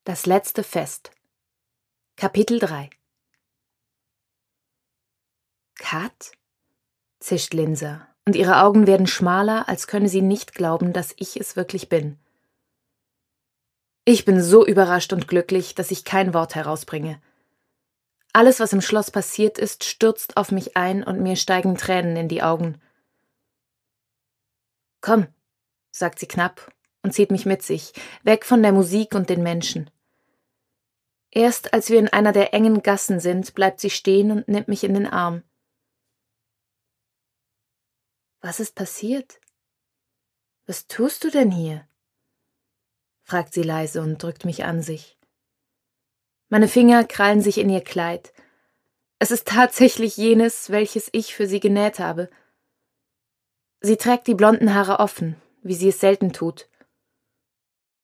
Das letzte Fest. Kapitel 3. Kat? Zischt Linsa, und ihre Augen werden schmaler, als könne sie nicht glauben, dass ich es wirklich bin. Ich bin so überrascht und glücklich, dass ich kein Wort herausbringe. Alles, was im Schloss passiert ist, stürzt auf mich ein und mir steigen Tränen in die Augen. »Komm«, sagt sie knapp und zieht mich mit sich, weg von der Musik und den Menschen. Erst als wir in einer der engen Gassen sind, bleibt sie stehen und nimmt mich in den Arm. »Was ist passiert? Was tust du denn hier?« fragt sie leise und drückt mich an sich. Meine Finger krallen sich in ihr Kleid. Es ist tatsächlich jenes, welches ich für sie genäht habe. Sie trägt die blonden Haare offen, wie sie es selten tut.